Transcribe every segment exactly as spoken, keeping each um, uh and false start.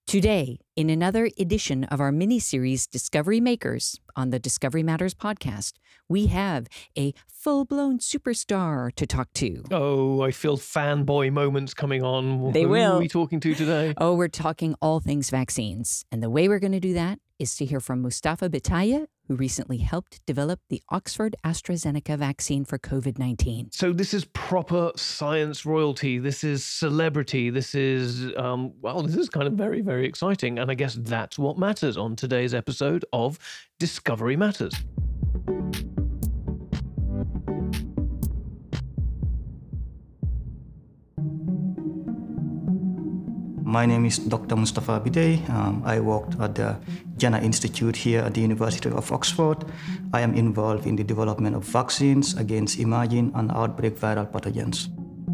Today, in another edition of our mini-series Discovery Makers on the Discovery Matters podcast, we have a full-blown superstar to talk to. Oh, I feel fanboy moments coming on. They Who will. are we talking to today? Oh, we're talking all things vaccines. And the way we're going to do that is to hear from Mustafa Bitaye, who recently helped develop the Oxford AstraZeneca vaccine for COVID nineteen. So this is proper science royalty. This is celebrity. This is, um, well, this is kind of very, very exciting. And I guess that's what matters on today's episode of Discovery Matters. My name is Doctor Mustafa Bitaye. Um, I worked at the Jenner Institute here at the University of Oxford. I am involved in the development of vaccines against emerging and outbreak viral pathogens.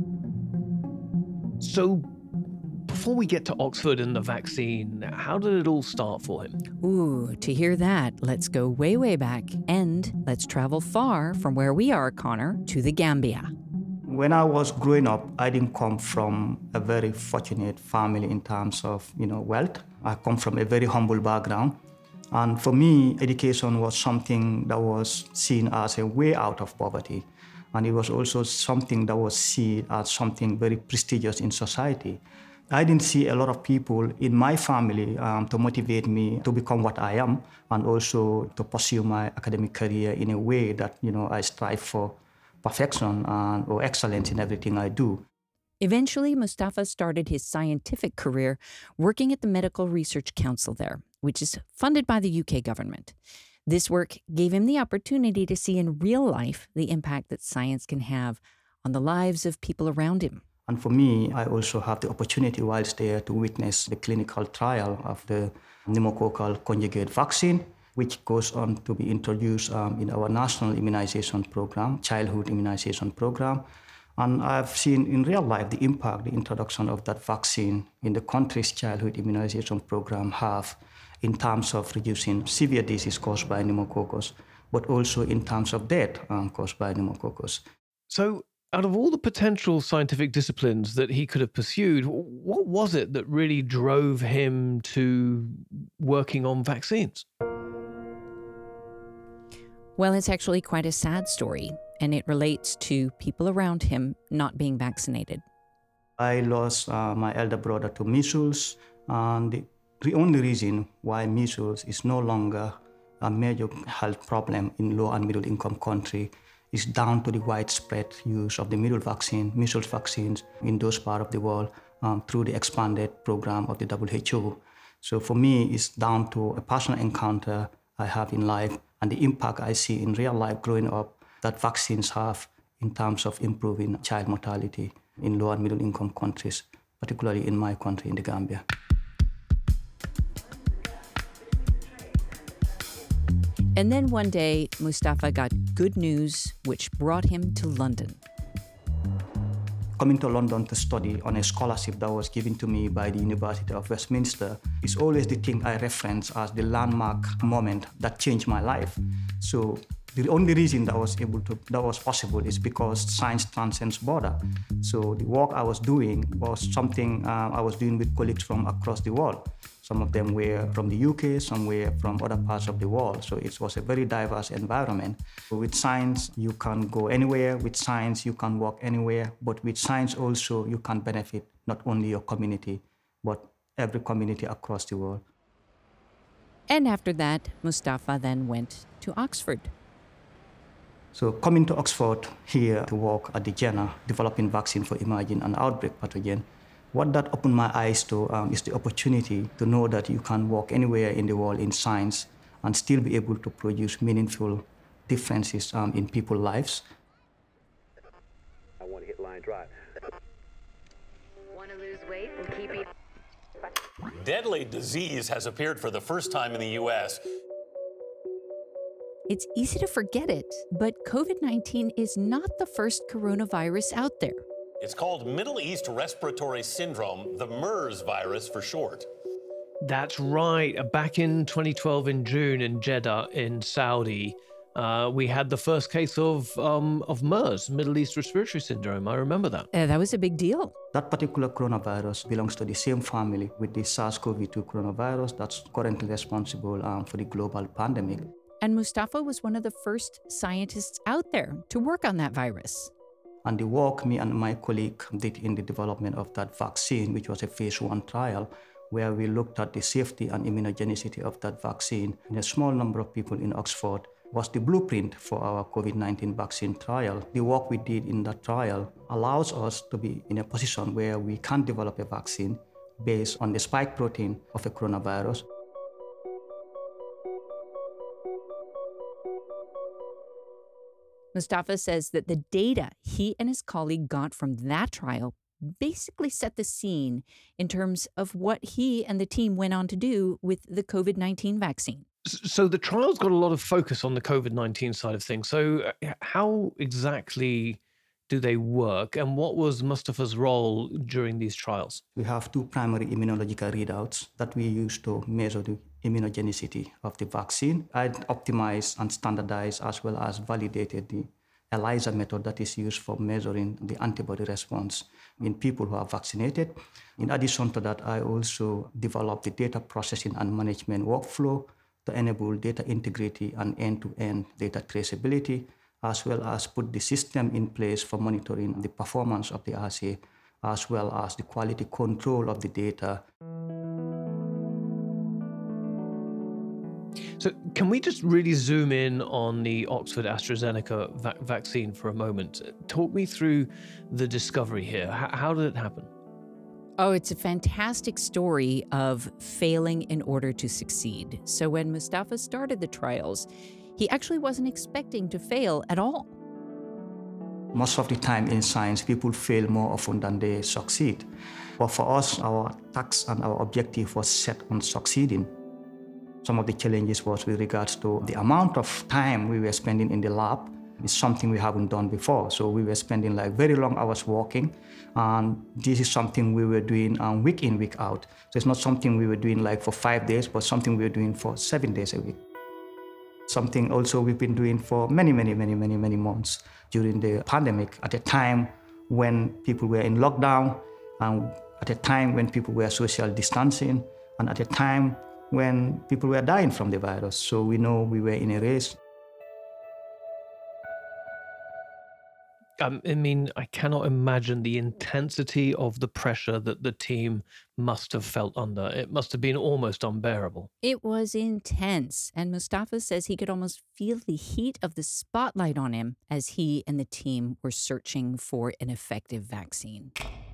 So before we get to Oxford and the vaccine, how did it all start for him? Ooh, to hear that, let's go way, way back. And let's travel far from where we are, Connor, to the Gambia. When I was growing up, I didn't come from a very fortunate family in terms of, you know, wealth. I come from a very humble background. And for me, education was something that was seen as a way out of poverty. And it was also something that was seen as something very prestigious in society. I didn't see a lot of people in my family um, to motivate me to become what I am and also to pursue my academic career in a way that, you know, I strive for perfection and, or excellence in everything I do. Eventually, Mustafa started his scientific career working at the Medical Research Council there, which is funded by the U K government. This work gave him the opportunity to see in real life the impact that science can have on the lives of people around him. And for me, I also have the opportunity whilst there to witness the clinical trial of the pneumococcal conjugate vaccine, which goes on to be introduced um, in our national immunization program, childhood immunization program. And I've seen in real life the impact the introduction of that vaccine in the country's childhood immunization program have in terms of reducing severe disease caused by pneumococcus, but also in terms of death um, caused by pneumococcus. So out of all the potential scientific disciplines that he could have pursued, what was it that really drove him to working on vaccines? Well, it's actually quite a sad story, and it relates to people around him not being vaccinated. I lost uh, my elder brother to measles, and the, the only reason why measles is no longer a major health problem in low and middle income country is down to the widespread use of the measles vaccine, measles vaccines in those parts of the world um, through the expanded program of the W H O. So for me, it's down to a personal encounter I have in life and the impact I see in real life growing up that vaccines have in terms of improving child mortality in low and middle income countries, particularly in my country, in the Gambia. And then one day, Mustafa got good news, which brought him to London. Coming to London to study on a scholarship that was given to me by the University of Westminster is always the thing I reference as the landmark moment that changed my life. So the only reason that was able to, that was possible is because science transcends border. So the work I was doing was something uh, I was doing with colleagues from across the world. Some of them were from the U K, some were from other parts of the world. So it was a very diverse environment. With science, you can go anywhere. With science, you can work anywhere. But with science also, you can benefit not only your community, but every community across the world. And after that, Mustafa then went to Oxford. So coming to Oxford here to work at the Jenner, developing vaccine for emerging and outbreak pathogen, what that opened my eyes to um, is the opportunity to know that you can work anywhere in the world in science and still be able to produce meaningful differences um, in people's lives. I want to hit line drive. Want to lose weight and keep eating? Deadly disease has appeared for the first time in the U S. It's easy to forget it, but COVID nineteen is not the first coronavirus out there. It's called Middle East Respiratory Syndrome, the MERS virus for short. That's right. Back in twenty twelve in June in Jeddah in Saudi, Uh, we had the first case of um, of MERS, Middle East Respiratory Syndrome. I remember that. Uh, that was a big deal. That particular coronavirus belongs to the same family with the SARS CoV two coronavirus that's currently responsible um, for the global pandemic. And Mustafa was one of the first scientists out there to work on that virus. And the work me and my colleague did in the development of that vaccine, which was a phase one trial, where we looked at the safety and immunogenicity of that vaccine in a small number of people in Oxford, was the blueprint for our COVID nineteen vaccine trial. The work we did in that trial allows us to be in a position where we can develop a vaccine based on the spike protein of a coronavirus. Mustafa says that the data he and his colleague got from that trial basically set the scene in terms of what he and the team went on to do with the COVID nineteen vaccine. So the trial's got a lot of focus on the COVID nineteen side of things. So how exactly do they work, and what was Mustafa's role during these trials? We have two primary immunological readouts that we use to measure the immunogenicity of the vaccine. I optimized and standardized as well as validated the ELISA method that is used for measuring the antibody response in people who are vaccinated. In addition to that, I also developed the data processing and management workflow to enable data integrity and end-to-end data traceability, as well as put the system in place for monitoring the performance of the assay, as well as the quality control of the data. So can we just really zoom in on the Oxford AstraZeneca va vaccine for a moment? Talk me through the discovery here. H how did it happen? Oh, it's a fantastic story of failing in order to succeed. So when Mustafa started the trials, he actually wasn't expecting to fail at all. Most of the time in science, people fail more often than they succeed. But for us, our task and our objective was set on succeeding. Some of the challenges was with regards to the amount of time we were spending in the lab. It's something we haven't done before. So we were spending like very long hours working. And this is something we were doing um, week in, week out. So it's not something we were doing like for five days, but something we were doing for seven days a week. Something also we've been doing for many, many, many, many, many months during the pandemic, at a time when people were in lockdown, and at a time when people were social distancing, and at a time when people were dying from the virus. So we know we were in a race. Um, I mean, I cannot imagine the intensity of the pressure that the team must have felt under. It must have been almost unbearable. It was intense, and Mustafa says he could almost feel the heat of the spotlight on him as he and the team were searching for an effective vaccine.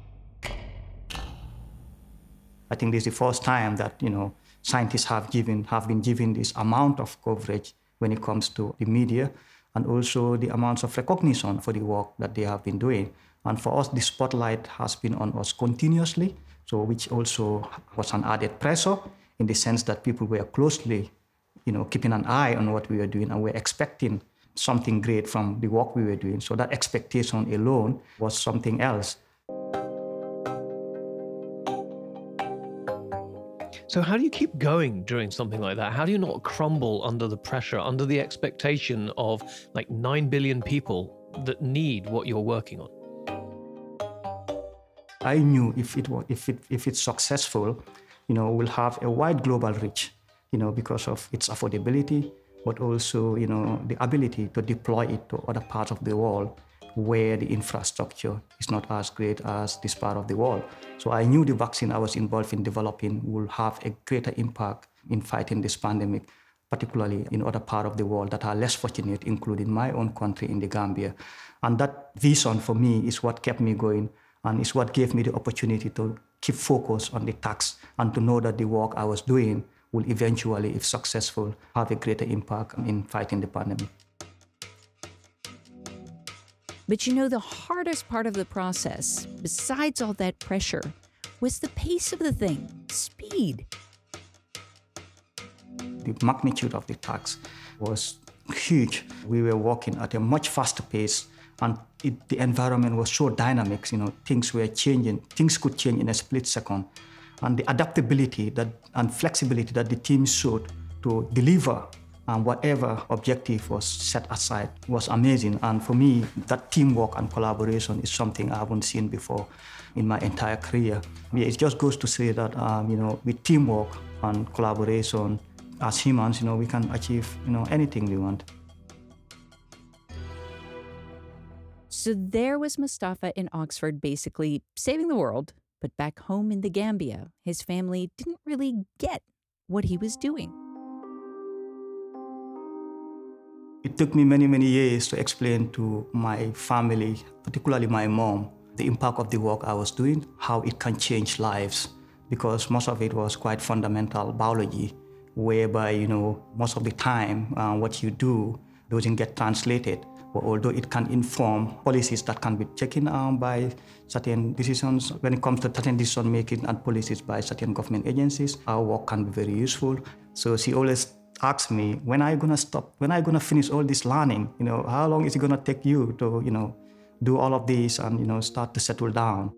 I think this is the first time that, you know, scientists have given have been given this amount of coverage when it comes to the media, and also the amounts of recognition for the work that they have been doing. And for us, the spotlight has been on us continuously, so which also was an added pressure in the sense that people were closely, you know, keeping an eye on what we were doing, and were expecting something great from the work we were doing. So that expectation alone was something else. So how do you keep going during something like that? How do you not crumble under the pressure, under the expectation of like nine billion people that need what you're working on? I knew if it was, if it if it's successful, you know, we'll have a wide global reach, you know, because of its affordability, but also, you know, the ability to deploy it to other parts of the world where the infrastructure is not as great as this part of the world. So I knew the vaccine I was involved in developing will have a greater impact in fighting this pandemic, particularly in other parts of the world that are less fortunate, including my own country in the Gambia. And that vision for me is what kept me going, and is what gave me the opportunity to keep focused on the task and to know that the work I was doing will eventually, if successful, have a greater impact in fighting the pandemic. But you know, the hardest part of the process, besides all that pressure, was the pace of the thing, speed. The magnitude of the task was huge. We were working at a much faster pace, and it, the environment was so dynamic. You know, things were changing. Things could change in a split second. And the adaptability that, and flexibility that the team showed to deliver and whatever objective was set aside was amazing. And for me, that teamwork and collaboration is something I haven't seen before in my entire career. Yeah, it just goes to say that, um, you know, with teamwork and collaboration, as humans, you know, we can achieve, you know, anything we want. So there was Mustafa in Oxford, basically saving the world. But back home in the Gambia, his family didn't really get what he was doing. It took me many, many years to explain to my family, particularly my mom, the impact of the work I was doing, how it can change lives, because most of it was quite fundamental biology, whereby, you know, most of the time uh, what you do doesn't get translated. But although it can inform policies that can be taken um, by certain decisions, when it comes to certain decision making and policies by certain government agencies, our work can be very useful. So she always asks me, when are you gonna stop? When are you gonna finish all this learning? You know, how long is it gonna take you to, you know, do all of this and, you know, start to settle down?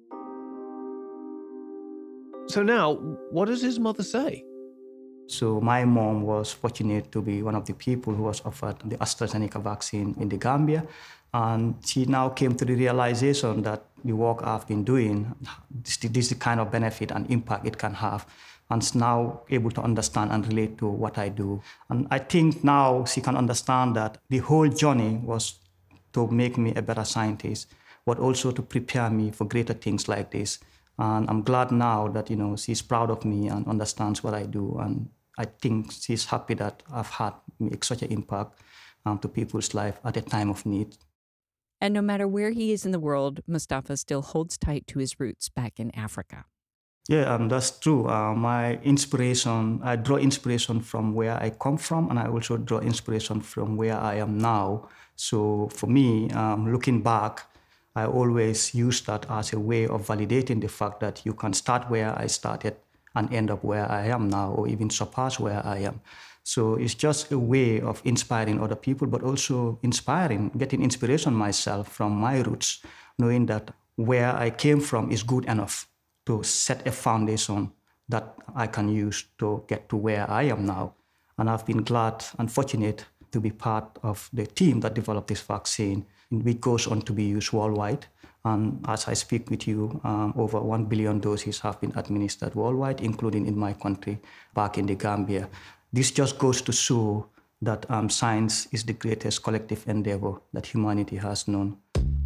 So now, what does his mother say? So my mom was fortunate to be one of the people who was offered the AstraZeneca vaccine in the Gambia. And she now came to the realization that the work I've been doing, this, this is the kind of benefit and impact it can have. And is now able to understand and relate to what I do. And I think now she can understand that the whole journey was to make me a better scientist, but also to prepare me for greater things like this. And I'm glad now that, you know, she's proud of me and understands what I do. And I think she's happy that I've had make such an impact um, to people's life at a time of need. And no matter where he is in the world, Mustafa still holds tight to his roots back in Africa. Yeah, um, that's true. Uh, my inspiration, I draw inspiration from where I come from, and I also draw inspiration from where I am now. So for me, um, looking back, I always use that as a way of validating the fact that you can start where I started and end up where I am now, or even surpass where I am. So it's just a way of inspiring other people, but also inspiring, getting inspiration myself from my roots, knowing that where I came from is good enough to set a foundation that I can use to get to where I am now. And I've been glad and fortunate to be part of the team that developed this vaccine, which goes on to be used worldwide. And as I speak with you, um, over one billion doses have been administered worldwide, including in my country, back in the Gambia. This just goes to show that um, science is the greatest collective endeavor that humanity has known.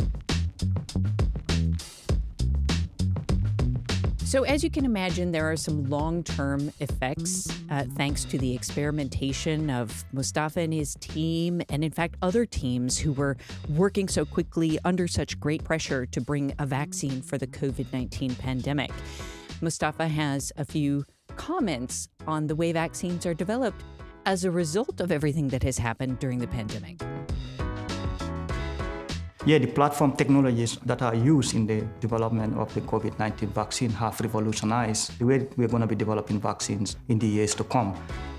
So as you can imagine, there are some long-term effects uh, thanks to the experimentation of Mustafa and his team, and in fact, other teams who were working so quickly under such great pressure to bring a vaccine for the COVID nineteen pandemic. Mustafa has a few comments on the way vaccines are developed as a result of everything that has happened during the pandemic. Yeah, the platform technologies that are used in the development of the COVID nineteen vaccine have revolutionized the way we're going to be developing vaccines in the years to come.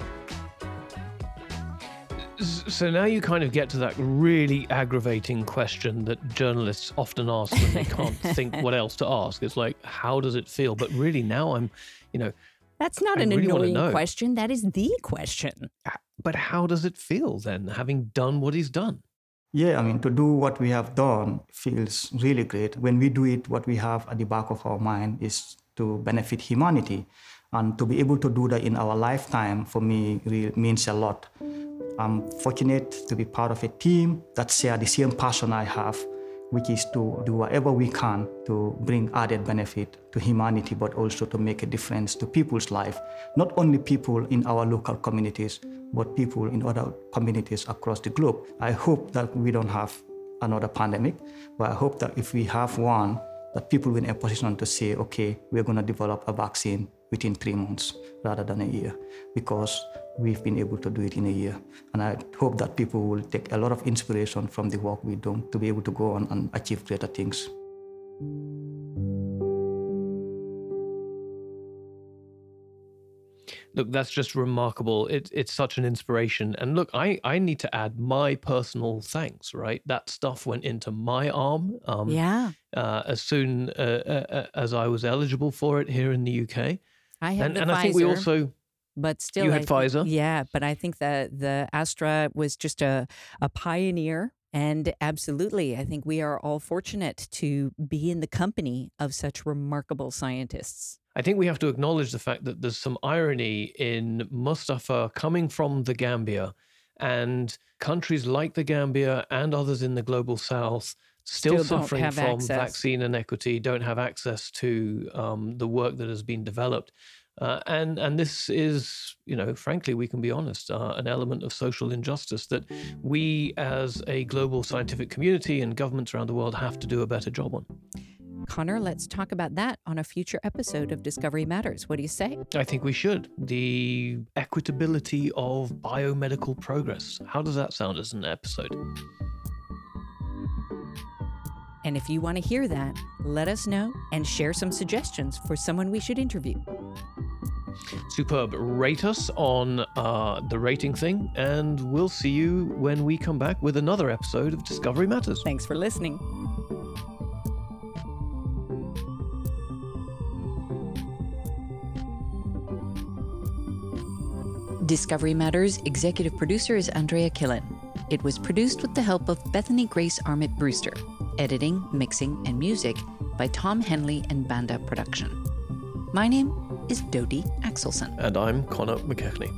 So now you kind of get to that really aggravating question that journalists often ask when they can't think what else to ask. It's like, how does it feel? But really now I'm, you know... That's not I an really annoying question. That is the question. But how does it feel then, having done what he's done? Yeah, I mean, to do what we have done feels really great. When we do it, what we have at the back of our mind is to benefit humanity. And to be able to do that in our lifetime, for me, really means a lot. I'm fortunate to be part of a team that share the same passion I have, which is to do whatever we can to bring added benefit to humanity, but also to make a difference to people's life. Not only people in our local communities, but people in other communities across the globe. I hope that we don't have another pandemic, but I hope that if we have one, that people will be in a position to say, okay, we're going to develop a vaccine within three months rather than a year, because we've been able to do it in a year. And I hope that people will take a lot of inspiration from the work we do to be able to go on and achieve greater things. Look, that's just remarkable. It, it's such an inspiration. And look, I, I need to add my personal thanks, right? That stuff went into my arm um, Yeah. uh, as soon uh, uh, as I was eligible for it here in the U K. I have And, the and I think we Pfizer. also, but still. You had I think- Pfizer. Yeah, but I think that the Astra was just a, a pioneer. And absolutely, I think we are all fortunate to be in the company of such remarkable scientists. I think we have to acknowledge the fact that there's some irony in Mustafa coming from the Gambia, and countries like the Gambia and others in the global south still, Still don't suffering have from access. vaccine inequity, don't have access to um, the work that has been developed. Uh, and and this is, you know, frankly, we can be honest, uh, an element of social injustice that we as a global scientific community and governments around the world have to do a better job on. Connor, let's talk about that on a future episode of Discovery Matters. What do you say? I think we should. The equitability of biomedical progress. How does that sound as an episode? And if you want to hear that, let us know and share some suggestions for someone we should interview. Superb. Rate us on uh, the rating thing, and we'll see you when we come back with another episode of Discovery Matters. Thanks for listening. Discovery Matters executive producer is Andrea Killen. It was produced with the help of Bethany Grace Armit Brewster. Editing, mixing, and music by Tom Henley and Banda Production. My name is Dodi Axelson. And I'm Connor McKechnie.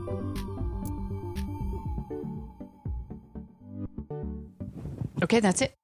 Okay, that's it.